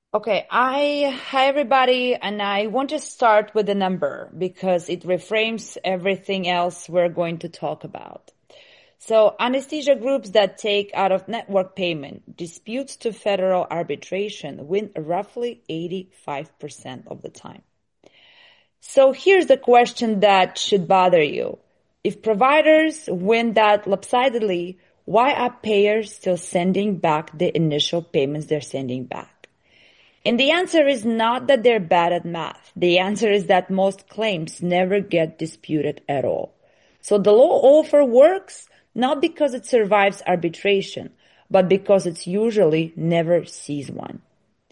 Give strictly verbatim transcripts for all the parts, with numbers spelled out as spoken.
Okay, I, hi everybody, and I want to start with a number because it reframes everything else we're going to talk about. So, anesthesia groups that take out of network payment disputes to federal arbitration win roughly eighty-five percent of the time. So, here's the question that should bother you. If providers win that lopsidedly, why are payers still sending back the initial payments they're sending back? And the answer is not that they're bad at math. The answer is that most claims never get disputed at all. So the law offer works not because it survives arbitration, but because it usually never sees one.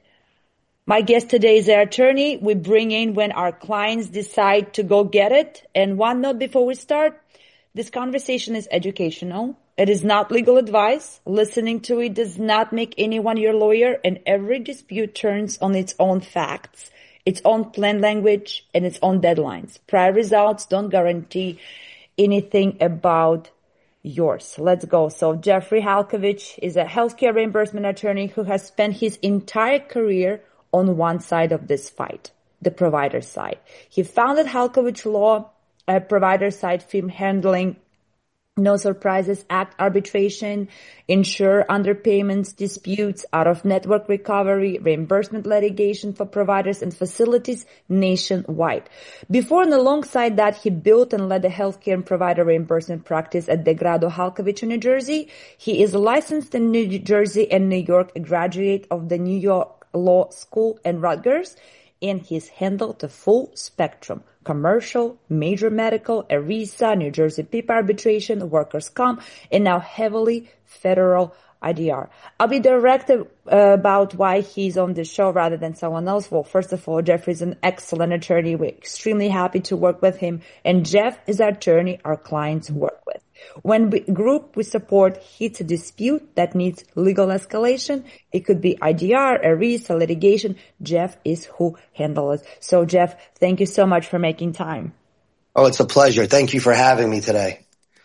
My guest today is an attorney we bring in when our clients decide to go get it. And one note before we start, this conversation is educational. It is not legal advice. Listening to it does not make anyone your lawyer, and every dispute turns on its own facts, its own plain language, and its own deadlines. Prior results don't guarantee anything about yours. Let's go. So Jeffrey Halkovich is a healthcare reimbursement attorney who has spent his entire career on one side of this fight, the provider side. He founded Halkovich Law, a provider side firm handling No Surprises Act arbitration, insure underpayments, disputes, out-of-network recovery, reimbursement litigation for providers and facilities nationwide. Before and alongside that, he built and led a healthcare and provider reimbursement practice at DeGrado Halkovich in New Jersey. He is licensed in New Jersey and New York, a graduate of the New York Law School and Rutgers, and he's handled the full spectrum: commercial, major medical, ERISA, New Jersey P I P arbitration, workers' comp, and now heavily federal I D R. I'll be direct uh, about why he's on this show rather than someone else. Well, first of all, Jeff is an excellent attorney. We're extremely happy to work with him. And Jeff is our attorney our clients work with. When we group we support hits a dispute that needs legal escalation, it could be I D R, ERISA, litigation. Jeff is who handles it. So, Jeff, thank you so much for making time. Oh, it's a pleasure. Thank you for having me today.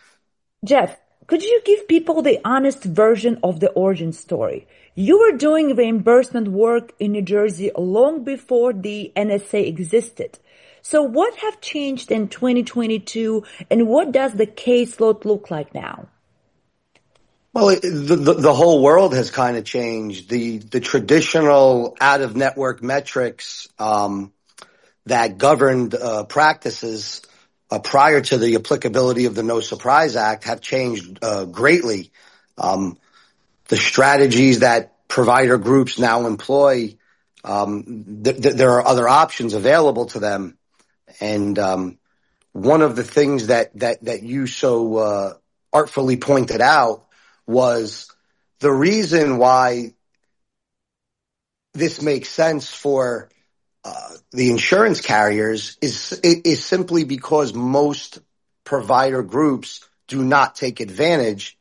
Jeff, could you give people the honest version of the origin story? You were doing reimbursement work in New Jersey long before the N S A existed. So what have changed in twenty twenty-two, and what does the caseload look like now? Well, it, the, the the whole world has kind of changed. The the traditional out-of-network metrics um, that governed uh, practices uh, prior to the applicability of the No Surprise Act have changed uh, greatly. Um, the strategies that provider groups now employ, um, th- th- there are other options available to them. And um, one of the things that that that you so uh, artfully pointed out was the reason why this makes sense for uh, the insurance carriers is is simply because most provider groups do not take advantage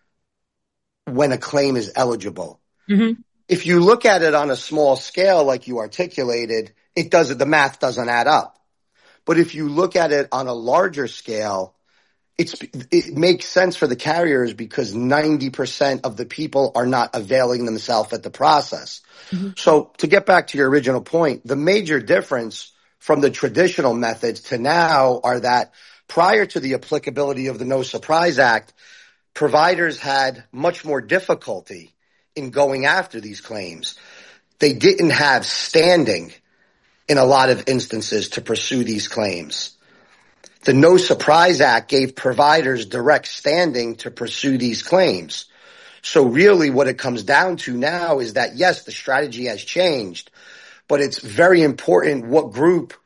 when a claim is eligible. Mm-hmm. If you look at it on a small scale, like you articulated, it doesn't. The math doesn't add up. But if you look at it on a larger scale, it's, it makes sense for the carriers because ninety percent of the people are not availing themselves at the process. Mm-hmm. So to get back to your original point, the major difference from the traditional methods to now are that prior to the applicability of the No Surprise Act, providers had much more difficulty in going after these claims. They didn't have standing in a lot of instances to pursue these claims. The No Surprise Act gave providers direct standing to pursue these claims. So really what it comes down to now is that, yes, the strategy has changed, but it's very important what group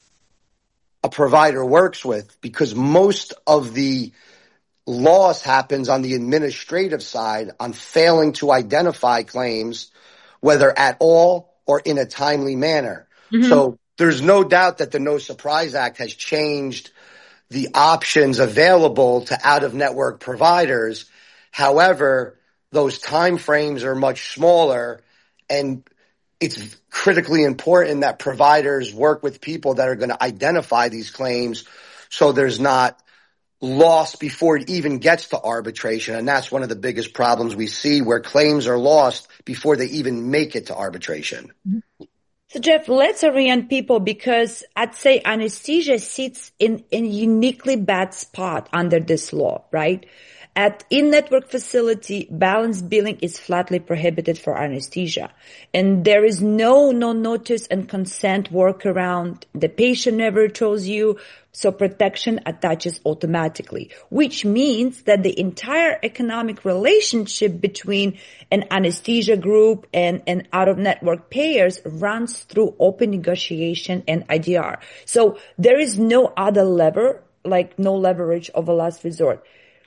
a provider works with, because most of the loss happens on the administrative side on failing to identify claims, whether at all or in a timely manner. Mm-hmm. So there's no doubt that the No Surprise Act has changed the options available to out-of-network providers. However, those time frames are much smaller, and it's critically important that providers work with people that are going to identify these claims so there's not lost before it even gets to arbitration. And that's one of the biggest problems we see, where claims are lost before they even make it to arbitration. So Jeff, let's orient people, because I'd say anesthesia sits in, in a uniquely bad spot under this law, right? At in-network facility, balance billing is flatly prohibited for anesthesia. And there is no no-notice and consent workaround. The patient never tells you, so protection attaches automatically, which means that the entire economic relationship between an anesthesia group and, and out-of-network payers runs through open negotiation and I D R. So there is no other lever, like no leverage of a last resort.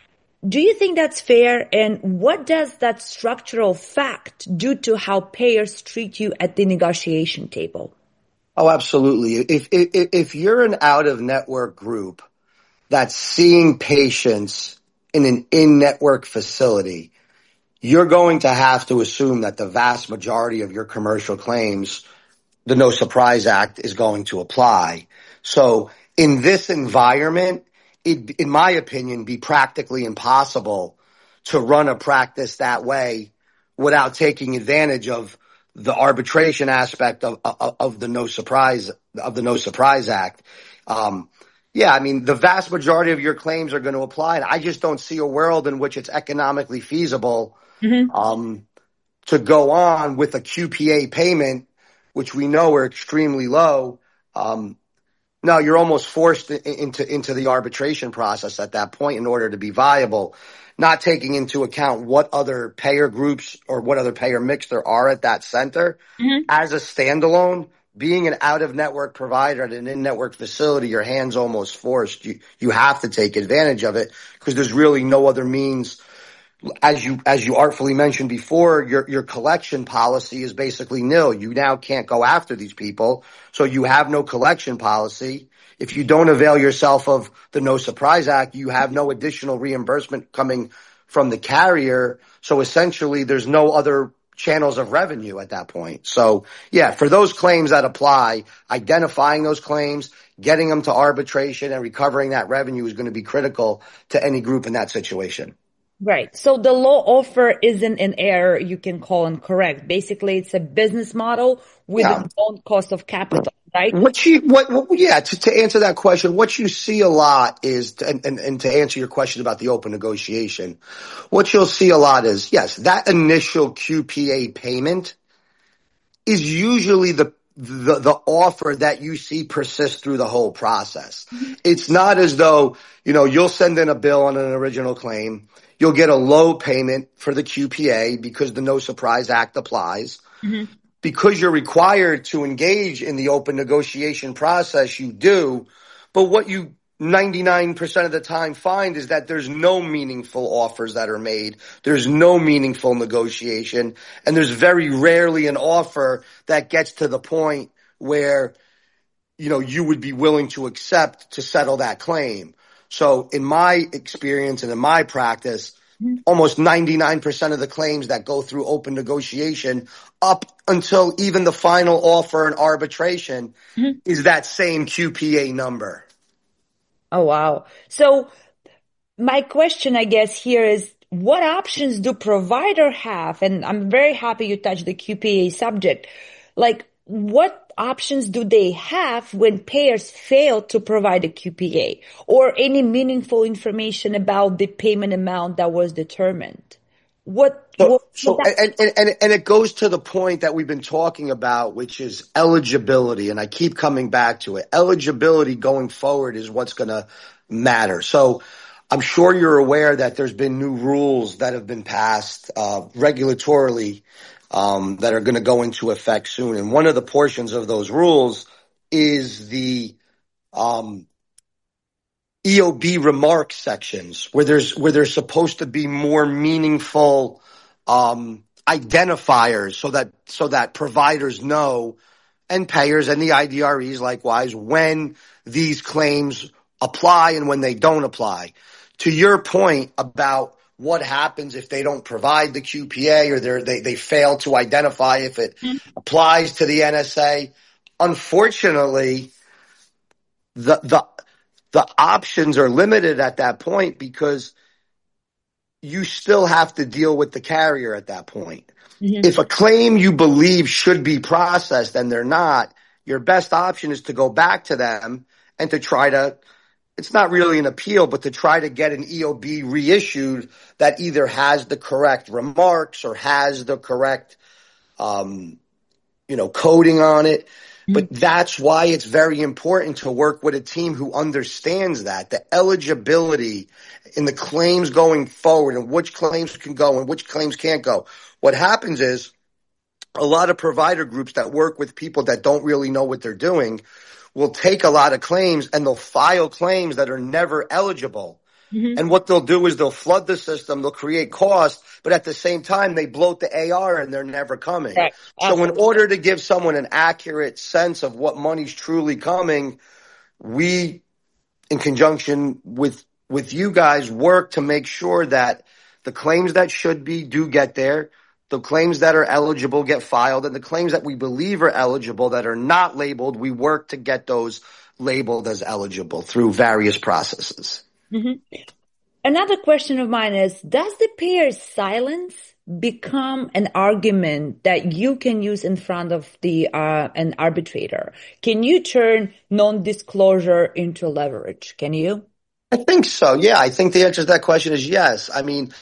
Do you think that's fair? And what does that structural fact do to how payers treat you at the negotiation table? Oh, absolutely. If, if, if you're an out-of-network group that's seeing patients in an in-network facility, you're going to have to assume that the vast majority of your commercial claims, the No Surprise Act is going to apply. So in this environment, it, in my opinion, be practically impossible to run a practice that way without taking advantage of the arbitration aspect of, of, of the No Surprise, of the No Surprise Act. Um, yeah, I mean, the vast majority of your claims are going to apply, and I just don't see a world in which it's economically feasible, mm-hmm. um, to go on with a Q P A payment, which we know are extremely low. Um, No, you're almost forced into into the arbitration process at that point in order to be viable, not taking into account what other payer groups or what other payer mix there are at that center. Mm-hmm. As a standalone, being an out-of-network provider at an in-network facility, your hand's almost forced. You you have to take advantage of it because there's really no other means. As you, as you artfully mentioned before, your, your collection policy is basically nil. You now can't go after these people. So you have no collection policy. If you don't avail yourself of the No Surprise Act, you have no additional reimbursement coming from the carrier. So essentially there's no other channels of revenue at that point. So yeah, for those claims that apply, identifying those claims, getting them to arbitration and recovering that revenue is going to be critical to any group in that situation. Right. So the law offer isn't an error you can call incorrect. Basically, it's a business model with yeah. its own cost of capital, right? What you, what, what yeah, to, to answer that question, what you see a lot is, to, and, and, and to answer your question about the open negotiation, what you'll see a lot is, yes, that initial Q P A payment is usually the the the offer that you see persist through the whole process. Mm-hmm. It's not as though, you know, you'll send in a bill on an original claim. You'll get a low payment for the Q P A because the No Surprise Act applies. Mm-hmm. Because you're required to engage in the open negotiation process, you do. But what you ninety-nine percent of the time find is that there's no meaningful offers that are made. There's no meaningful negotiation. And there's very rarely an offer that gets to the point where, you know, you would be willing to accept to settle that claim. So in my experience and in my practice, mm-hmm. almost ninety-nine percent of the claims that go through open negotiation up until even the final offer and arbitration mm-hmm. is that same Q P A number. Oh, wow. So my question, I guess, here is, what options do provider have? And I'm very happy you touched the Q P A subject. Like, what options do they have when payers fail to provide a Q P A or any meaningful information about the payment amount that was determined? What, so, what so and, and, and, and it goes to the point that we've been talking about, which is eligibility. And I keep coming back to it. Eligibility going forward is what's going to matter. So I'm sure you're aware that there's been new rules that have been passed, uh, regulatorily, um, that are going to go into effect soon. And one of the portions of those rules is the, um, E O B remark sections where there's, where there's supposed to be more meaningful, um, identifiers so that, so that providers know, and payers and the I D R Es likewise, when these claims apply and when they don't apply. To your point about what happens if they don't provide the Q P A or they they fail to identify if it mm-hmm. applies to the N S A, unfortunately, the the the options are limited at that point because you still have to deal with the carrier at that point. Mm-hmm. If a claim you believe should be processed and they're not, your best option is to go back to them and to try to, it's not really an appeal, but to try to get an E O B reissued that either has the correct remarks or has the correct, um, you know, coding on it. Mm-hmm. But that's why it's very important to work with a team who understands that, the eligibility in the claims going forward and which claims can go and which claims can't go. What happens is a lot of provider groups that work with people that don't really know what they're doing will take a lot of claims and they'll file claims that are never eligible. Mm-hmm. And what they'll do is they'll flood the system, they'll create costs, but at the same time they bloat the A R and they're never coming. Right. So in order to give someone an accurate sense of what money's truly coming, we, in conjunction with with you guys, work to make sure that the claims that should be do get there, the claims that are eligible get filed, and the claims that we believe are eligible that are not labeled, we work to get those labeled as eligible through various processes. Mm-hmm. Another question of mine is, does the payer's silence become an argument that you can use in front of the uh, an arbitrator? Can you turn non-disclosure into leverage? Can you? I think so. Yeah, I think the answer to that question is yes. I mean,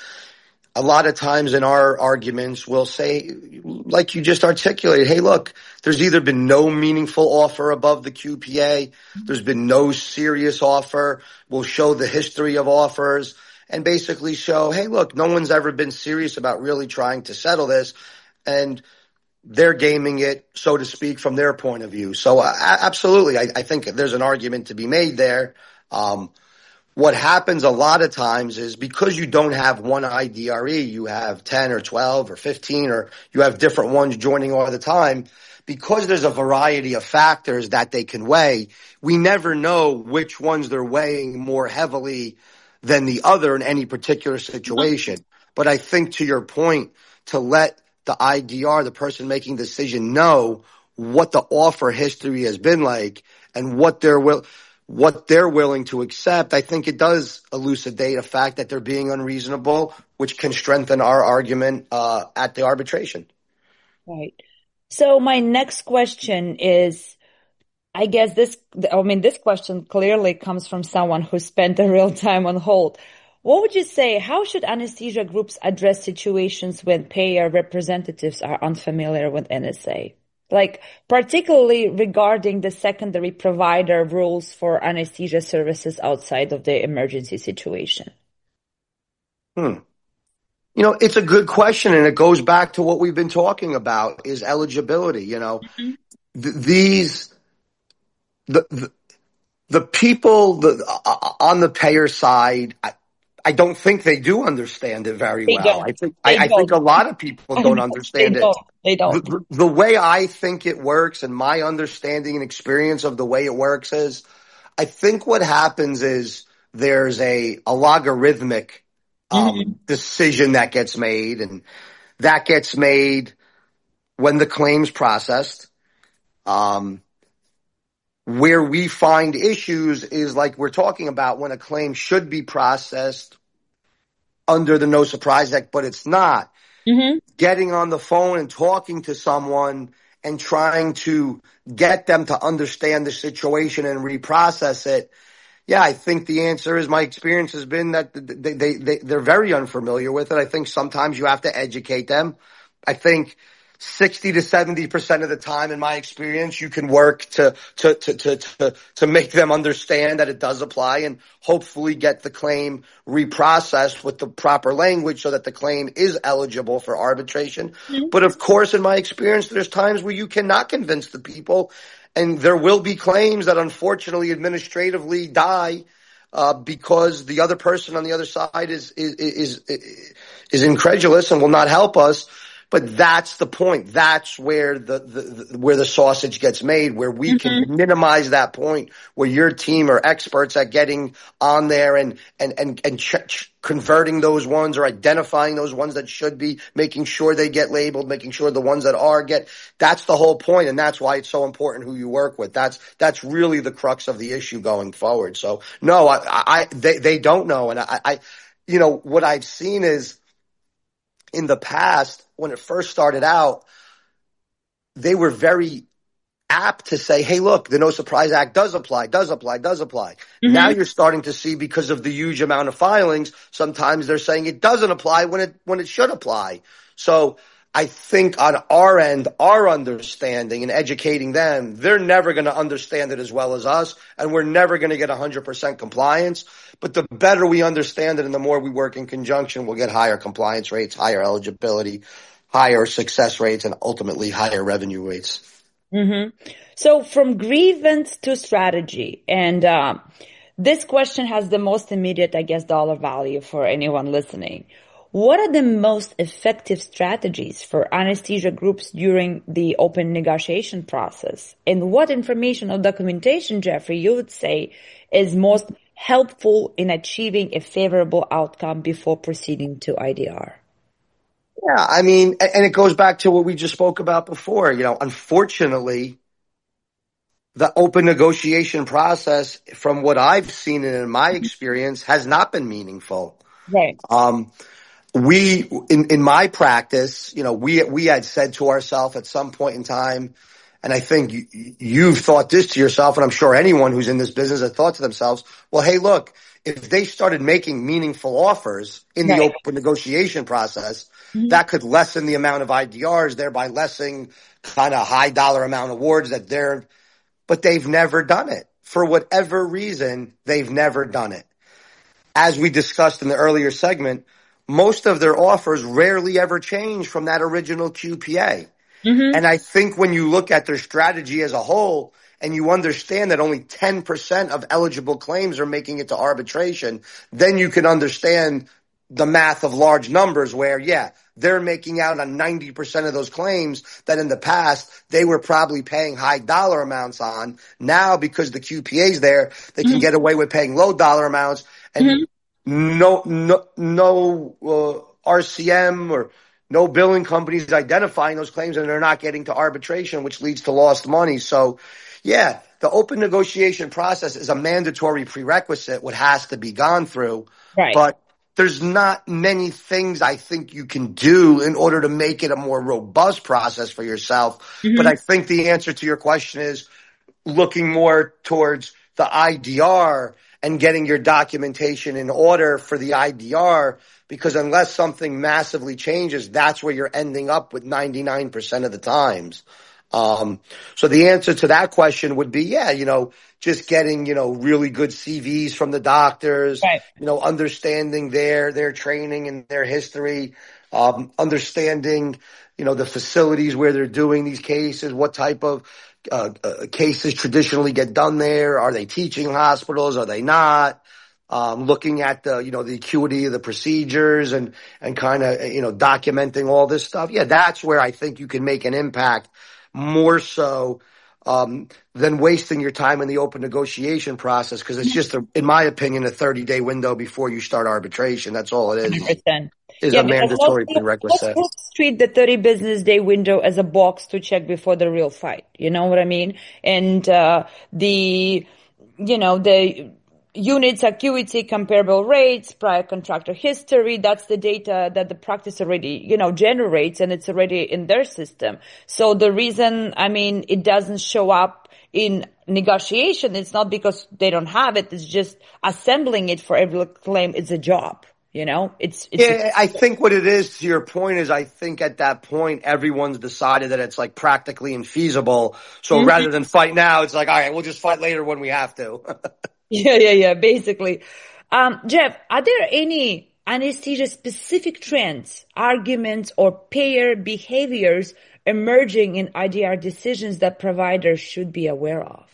a lot of times in our arguments, we'll say, like you just articulated, hey, look, there's either been no meaningful offer above the Q P A. There's been no serious offer. We'll show the history of offers and basically show, hey, look, no one's ever been serious about really trying to settle this. And they're gaming it, so to speak, from their point of view. So uh, absolutely, I, I think there's an argument to be made there. Um, What happens a lot of times is because you don't have one I D R E, you have ten or twelve or fifteen, or you have different ones joining all the time. Because there's a variety of factors that they can weigh, we never know which ones they're weighing more heavily than the other in any particular situation. But I think to your point, to let the I D R, the person making the decision, know what the offer history has been like and what they're will. what they're willing to accept, I think it does elucidate a fact that they're being unreasonable, which can strengthen our argument uh, at the arbitration. Right. So my next question is, I guess this, I mean, this question clearly comes from someone who spent a real time on hold. What would you say, how should anesthesia groups address situations when payer representatives are unfamiliar with N S A? Like, particularly regarding the secondary provider rules for anesthesia services outside of the emergency situation? Hmm. You know, it's a good question, and it goes back to what we've been talking about, is eligibility. You know, mm-hmm. th- these, the, the, the people the, uh, on the payer side, I, I don't think they do understand it very they well. Don't. I think I, I think a lot of people don't understand they it. Don't. They don't. The, the way I think it works and my understanding and experience of the way it works is, I think what happens is there's a, a logarithmic um, mm-hmm. decision that gets made, and that gets made when the claim's processed. Um, Where we find issues is like we're talking about when a claim should be processed under the No Surprise Act, but it's not. Mm-hmm. Getting on the phone and talking to someone and trying to get them to understand the situation and reprocess it. Yeah, I think the answer is, my experience has been that they, they, they, they're very unfamiliar with it. I think sometimes you have to educate them. I think sixty to seventy percent of the time, in my experience, you can work to, to, to, to, to, to make them understand that it does apply and hopefully get the claim reprocessed with the proper language so that the claim is eligible for arbitration. Mm-hmm. But of course, in my experience, there's times where you cannot convince the people, and there will be claims that unfortunately administratively die uh, because the other person on the other side is, is, is, is incredulous and will not help us. But that's the point. That's where the, the, the where the sausage gets made, where we Mm-hmm. can minimize that point, where your team are experts at getting on there and and and and ch- ch- converting those ones or identifying those ones that should be, making sure they get labeled, making sure the ones that are get. That's the whole point, and that's why it's so important who you work with. That's that's really the crux of the issue going forward. So no, I, I they they don't know, and I, I you know what I've seen is in the past when it first started out, they were very apt to say, hey, look, the No Surprise Act does apply, does apply, does apply. Mm-hmm. Now you're starting to see, because of the huge amount of filings, sometimes they're saying it doesn't apply when it, when it should apply. So I think on our end, our understanding and educating them, they're never going to understand it as well as us, and we're never going to get one hundred percent compliance. But the better we understand it and the more we work in conjunction, we'll get higher compliance rates, higher eligibility, higher success rates, and ultimately higher revenue rates. Mm-hmm. So from grievance to strategy, and uh, this question has the most immediate, I guess, dollar value for anyone listening. What are the most effective strategies for anesthesia groups during the open negotiation process? And what information or documentation, Jeffrey, you would say is most helpful in achieving a favorable outcome before proceeding to I D R? Yeah, I mean, and it goes back to what we just spoke about before. You know, unfortunately, the open negotiation process, from what I've seen and in my experience, has not been meaningful. Right. Um, we, in, in my practice, you know, we, we had said to ourselves at some point in time, and I think you, you've thought this to yourself, and I'm sure anyone who's in this business has thought to themselves, well, hey, look, if they started making meaningful offers in the Right. open negotiation process, Mm-hmm. that could lessen the amount of I D Rs, thereby lessening kind of high dollar amount awards that they're, but they've never done it. For whatever reason, they've never done it. As we discussed in the earlier segment, most of their offers rarely ever change from that original Q P A. Mm-hmm. And I think when you look at their strategy as a whole and you understand that only ten percent of eligible claims are making it to arbitration, then you can understand the math of large numbers where, yeah, they're making out on ninety percent of those claims that in the past they were probably paying high dollar amounts on. Now, because the Q P A's there, they can Mm-hmm. get away with paying low dollar amounts, and Mm-hmm. no, no, no, uh, R C M or no billing companies identifying those claims, and they're not getting to arbitration, which leads to lost money. So yeah, the open negotiation process is a mandatory prerequisite, what has to be gone through, Right. but there's not many things I think you can do in order to make it a more robust process for yourself. Mm-hmm. But I think the answer to your question is looking more towards the I D R and getting your documentation in order for the I D R, because unless something massively changes, that's where you're ending up with ninety-nine percent of the times. Um, so the answer to that question would be, yeah, you know, just getting, you know, really good C Vs from the doctors, Right. you know, understanding their, their training and their history, um, understanding, you know, the facilities where they're doing these cases, what type of, uh, uh cases traditionally get done there. Are they teaching hospitals? Are they not? Um, looking at the, you know, the acuity of the procedures and, and kind of, you know, documenting all this stuff. Yeah, that's where I think you can make an impact more so, um, than wasting your time in the open negotiation process. Cause it's just, a, in my opinion, a thirty day window before you start arbitration. That's all it is, one hundred percent. is Yeah, a because most mandatory people, most prerequisite. groups treat the thirty business day window as a box to check before the real fight. You know what I mean? And, uh, the, you know, the units, acuity, comparable rates, prior contractor history, that's the data that the practice already, you know, generates, and it's already in their system. So the reason, I mean, it doesn't show up in negotiation, it's not because they don't have it, it's just assembling it for every claim is a job. You know, it's, it's, Yeah, I think what it is, to your point, is I think at that point, everyone's decided that it's like practically infeasible. So Mhm. rather than fight now, it's like, all right, we'll just fight later when we have to. Yeah, yeah, yeah, basically. Um, Jeff, are there any anesthesia specific trends, arguments, or payer behaviors emerging in I D R decisions that providers should be aware of?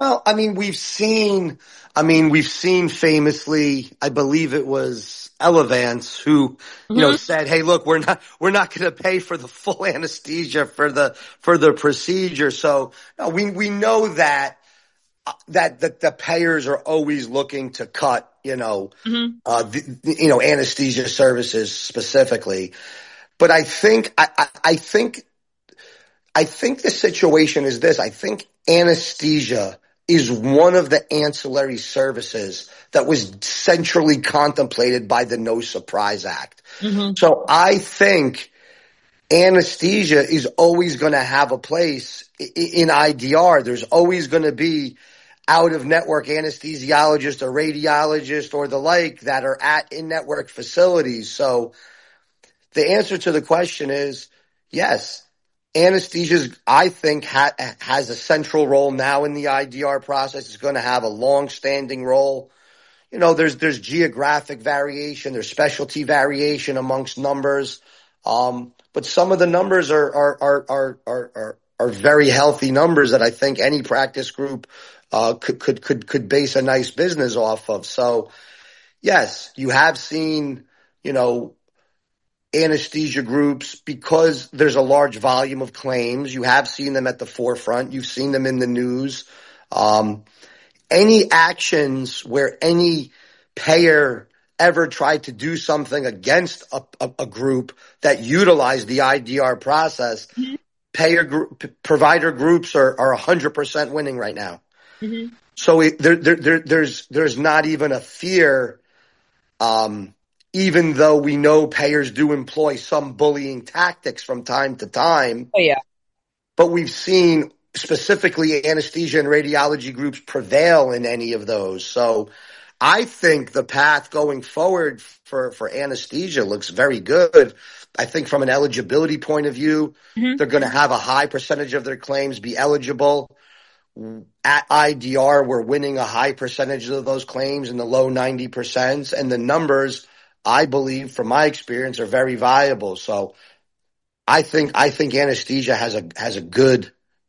Well, I mean, we've seen, I mean, we've seen famously, I believe it was Elevance who, you know, Hmm. said, "Hey, look, we're not, we're not going to pay for the full anesthesia for the, for the procedure." So no, we, we know that, uh, that, that the payers are always looking to cut, you know, Hmm. uh, the, the- you know, anesthesia services specifically. But I think, I, I, I think I think the situation is this. I think anesthesia is one of the ancillary services that was centrally contemplated by the No Surprise Act. Hmm. So I think anesthesia is always going to have a place in I D R. There's always going to be out of network anesthesiologists or radiologists or the like that are at in network facilities. So the answer to the question is yes. Anesthesia, I think, ha- has a central role now in the I D R process. It's going to have a long-standing role. You know, there's there's geographic variation, there's specialty variation amongst numbers, um, but some of the numbers are are are are are are, are very healthy numbers that I think any practice group uh, could could could could base a nice business off of. So, yes, you have seen, you know, anesthesia groups because there's a large volume of claims. You have seen them at the forefront. You've seen them in the news. Um, any actions where any payer ever tried to do something against a, a, a group that utilized the I D R process, payer group, provider groups are, are one hundred percent winning right now. Hmm. So it, there, there, there, there's, there's not even a fear. Um, even though we know payers do employ some bullying tactics from time to time, Oh yeah. but we've seen specifically anesthesia and radiology groups prevail in any of those. So I think the path going forward for, for anesthesia looks very good. I think from an eligibility point of view, Hmm. they're going to have a high percentage of their claims be eligible. At I D R, we're winning a high percentage of those claims in the low ninety percent. And the numbers, I believe, from my experience, are very viable. So I think, I think anesthesia has a, has a good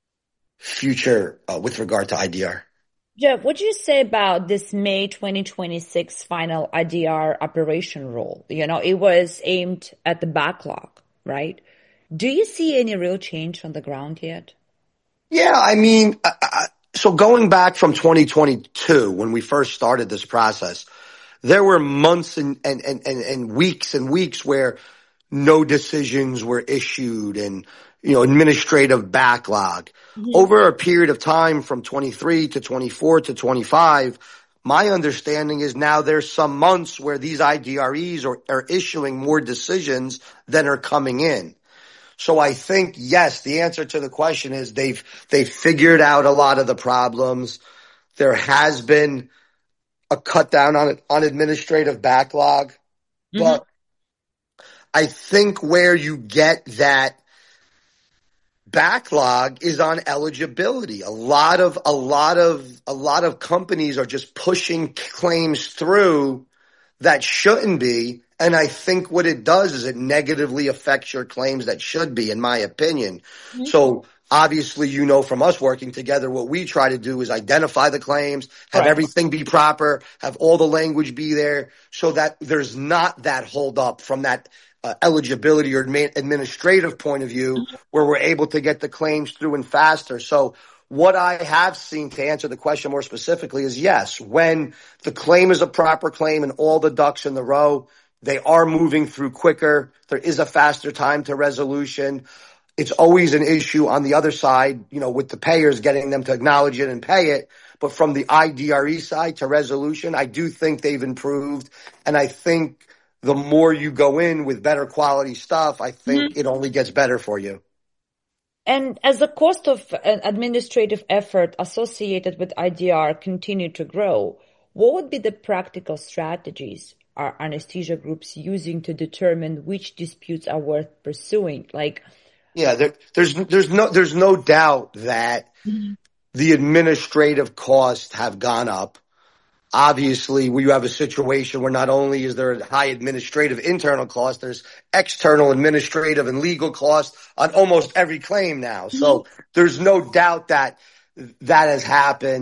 future uh, with regard to I D R. Jeff, what do you say about this May twenty twenty-six final I D R operation rule? You know, it was aimed at the backlog, right? Do you see any real change on the ground yet? Yeah, I mean, uh, uh, so going back from twenty twenty-two, when we first started this process, there were months and, and, and, and, and weeks and weeks where no decisions were issued and, you know, administrative backlog. Hmm. Over a period of time from twenty-three to twenty-four to twenty-five, my understanding is now there's some months where these I D R Es are, are issuing more decisions than are coming in. So I think, yes, the answer to the question is they've, they've figured out a lot of the problems. There has been a cut down on, on administrative backlog, Hmm. but I think where you get that backlog is on eligibility. A lot of, a lot of, a lot of companies are just pushing claims through that shouldn't be. And I think what it does is it negatively affects your claims that should be, in my opinion. So obviously, you know, from us working together, what we try to do is identify the claims, have Correct. everything be proper, have all the language be there so that there's not that hold up from that uh, eligibility or admi- administrative point of view where we're able to get the claims through and faster. So what I have seen, to answer the question more specifically, is yes, when the claim is a proper claim and all the ducks in the row, they are moving through quicker. There is a faster time to resolution. It's always an issue on the other side, you know, with the payers getting them to acknowledge it and pay it. But from the I D R E side to resolution, I do think they've improved. And I think the more you go in with better quality stuff, I think it only gets better for you. And as the cost of an administrative effort associated with I D R continue to grow, what would be the practical strategies are anesthesia groups using to determine which disputes are worth pursuing? Like, Yeah, there, there's there's no there's no doubt that Mhm. the administrative costs have gone up. Obviously, we have a situation where not only is there a high administrative internal cost, there's external administrative and legal costs on almost every claim now. So there's no doubt that that has happened.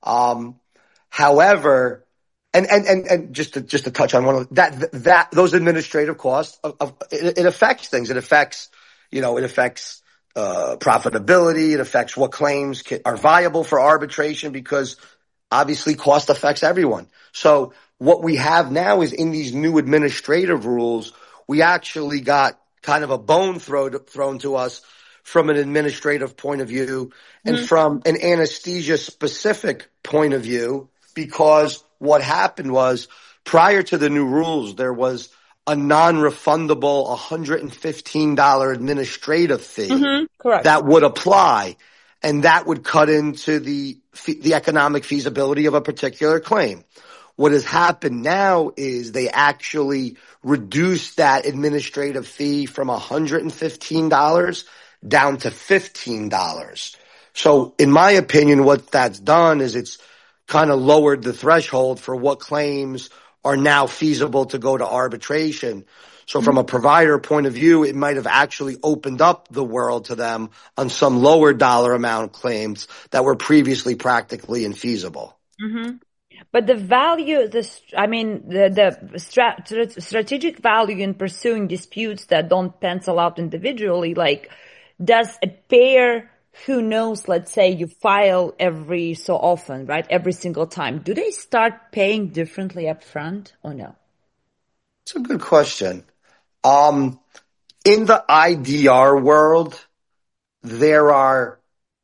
Um, however, and, and, and, and just to, just to touch on one of that, that, those administrative costs of, of it, it affects things. It affects, you know, it affects, uh, profitability. It affects what claims can, are viable for arbitration, because obviously cost affects everyone. So what we have now is, in these new administrative rules, we actually got kind of a bone thrown, thrown to us from an administrative point of view, and mm-hmm. from an anesthesia specific point of view, because what happened was, prior to the new rules, there was a non-refundable one hundred fifteen dollars administrative fee mm-hmm. Correct. that would apply, and that would cut into the the economic feasibility of a particular claim. What has happened now is they actually reduced that administrative fee from one hundred fifteen dollars down to fifteen dollars. So in my opinion, what that's done is it's kind of lowered the threshold for what claims are now feasible to go to arbitration. So from a provider point of view, it might have actually opened up the world to them on some lower dollar amount claims that were previously practically infeasible. Mm-hmm. But the value, the I mean, the, the strat, strategic value in pursuing disputes that don't pencil out individually, like, does a payer who knows, let's say you file every so often, right, every single time, do they start paying differently up front or no? It's a good question. Um, in the I D R world, there are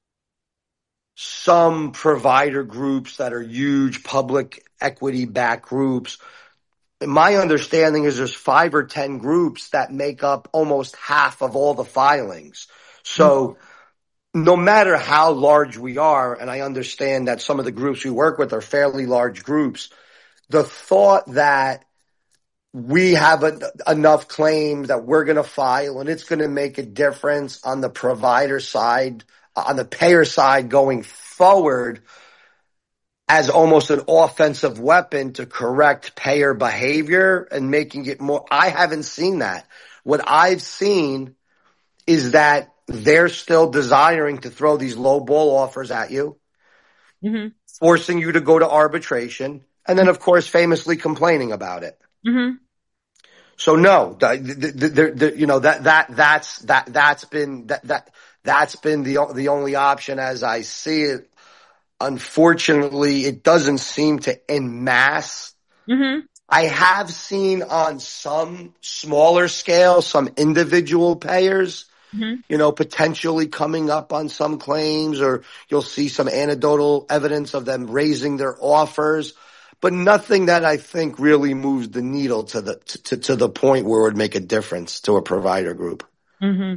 some provider groups that are huge public equity backed groups. My understanding is there's five or ten groups that make up almost half of all the filings. So mm-hmm. no matter how large we are, and I understand that some of the groups we work with are fairly large groups, the thought that we have a, enough claims that we're going to file and it's going to make a difference on the provider side, on the payer side going forward, as almost an offensive weapon to correct payer behavior and making it more. I haven't seen that. What I've seen is that they're still desiring to throw these low ball offers at you, mm-hmm. forcing you to go to arbitration, and then, of course, famously complaining about it. Mm-hmm. So no, the, the, the, the, you know, that, that, that's, that, that's been, that, that, that's been the, the only option as I see it. Unfortunately, it doesn't seem to en masse. Mm-hmm. I have seen on some smaller scale, some individual payers, mm-hmm. you know, potentially coming up on some claims, or you'll see some anecdotal evidence of them raising their offers, but nothing that I think really moves the needle to the, to, to the point where it would make a difference to a provider group. Mm-hmm.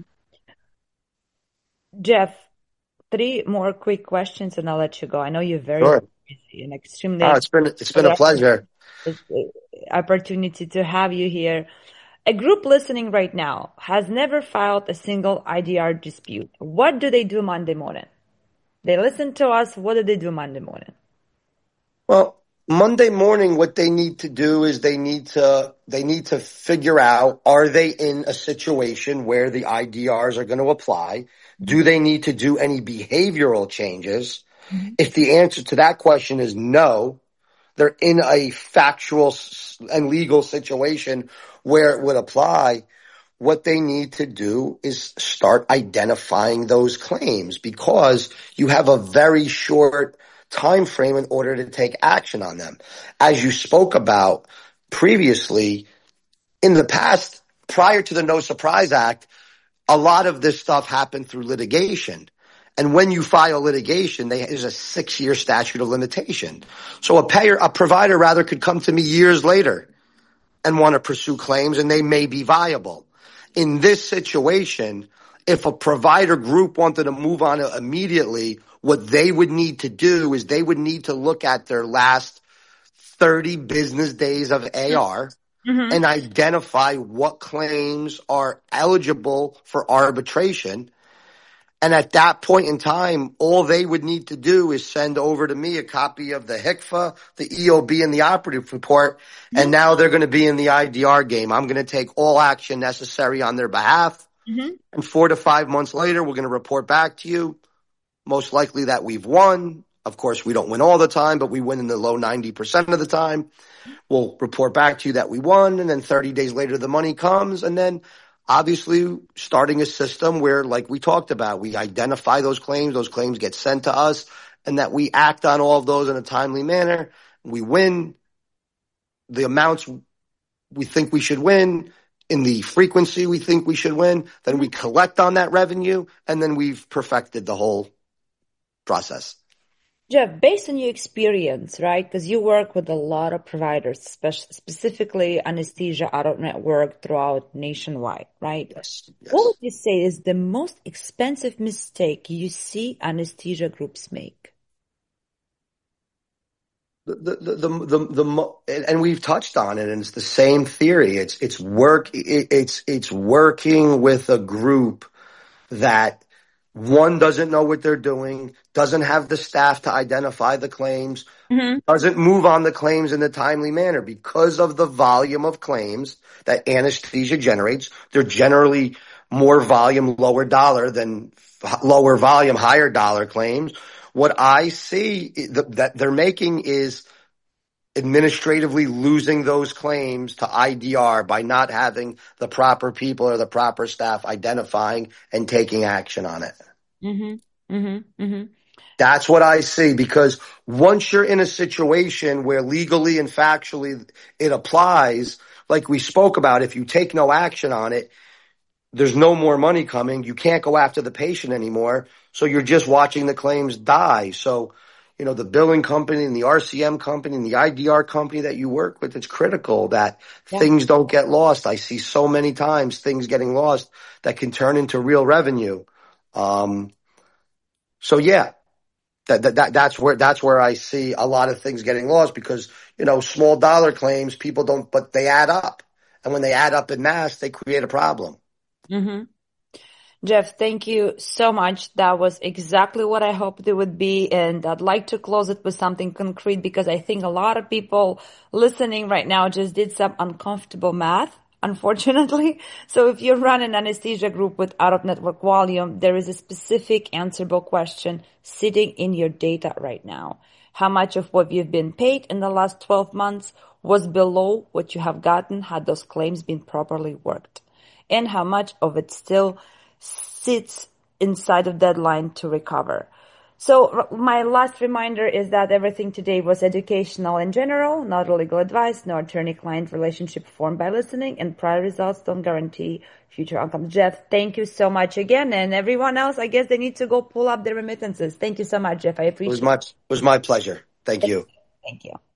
Jeff, three more quick questions and I'll let you go. I know you're very sure. busy and extremely. Oh, it's been, it's been a pleasure. Opportunity to have you here. A group listening right now has never filed a single I D R dispute. What do they do Monday morning? They listen to us. What do they do Monday morning? Well, Monday morning, what they need to do is they need to, they need to figure out, are they in a situation where the I D Rs are going to apply? Do they need to do any behavioral changes? Mm-hmm. If the answer to that question is no, they're in a factual and legal situation where it would apply. What they need to do is start identifying those claims, because you have a very short time frame in order to take action on them. As you spoke about previously, in the past, prior to the No Surprise Act, a lot of this stuff happened through litigation. And when you file litigation, there's a six-year statute of limitation. So a payer, a provider rather, could come to me years later and want to pursue claims, and they may be viable. In this situation, if a provider group wanted to move on immediately, what they would need to do is they would need to look at their last thirty business days of A R mm-hmm. and identify what claims are eligible for arbitration. And at that point in time, all they would need to do is send over to me a copy of the H I C F A, the E O B, and the operative report. Mm-hmm. And now they're going to be in the I D R game. I'm going to take all action necessary on their behalf. Mm-hmm. And four to five months later, we're going to report back to you, most likely that we've won, Of course, we don't win all the time, but we win in the low ninety percent of the time. We'll report back to you that we won, and then thirty days later the money comes, and then obviously starting a system where, like we talked about, we identify those claims, those claims get sent to us, and that we act on all of those in a timely manner. We win the amounts we think we should win in the frequency we think we should win. Then we collect on that revenue, and then we've perfected the whole process. Jeff, based on your experience, right, because you work with a lot of providers, spe- specifically anesthesia out-of-network throughout nationwide, right? Yes, yes. What would you say is the most expensive mistake you see anesthesia groups make? The, the, the, the, the, the, and we've touched on it, and it's the same theory. It's, it's work, it, it's, it's working with a group that, one, doesn't know what they're doing, doesn't have the staff to identify the claims, mm-hmm. doesn't move on the claims in a timely manner because of the volume of claims that anesthesia generates. They're generally more volume, lower dollar than lower volume, higher dollar claims. What I see that they're making is administratively losing those claims to I D R by not having the proper people or the proper staff identifying and taking action on it. Mm-hmm. Mm-hmm. Mm-hmm. That's what I see, because once you're in a situation where legally and factually it applies, like we spoke about, if you take no action on it, there's no more money coming. You can't go after the patient anymore. So you're just watching the claims die. So, you know, the billing company and the R C M company and the I D R company that you work with, it's critical that yeah. things don't get lost. I see so many times things getting lost that can turn into real revenue. Um, so yeah, that, that, that, that's where, that's where I see a lot of things getting lost, because, you know, small dollar claims, people don't, but they add up. And when they add up in mass, they create a problem. Mm-hmm. Jeff, thank you so much. That was exactly what I hoped it would be. And I'd like to close it with something concrete, because I think a lot of people listening right now just did some uncomfortable math, unfortunately. So if you run an anesthesia group with out-of-network volume, there is a specific answerable question sitting in your data right now. How much of what you've been paid in the last twelve months was below what you have gotten had those claims been properly worked? And how much of it still sits inside of deadline to recover. So my last reminder is that everything today was educational in general, not a legal advice, no attorney-client relationship formed by listening, and prior results don't guarantee future outcomes. Jeff, thank you so much again. And everyone else, I guess they need to go pull up their remittances. Thank you so much, Jeff. I appreciate it. Was my, it was my pleasure. Thank you. Thank you.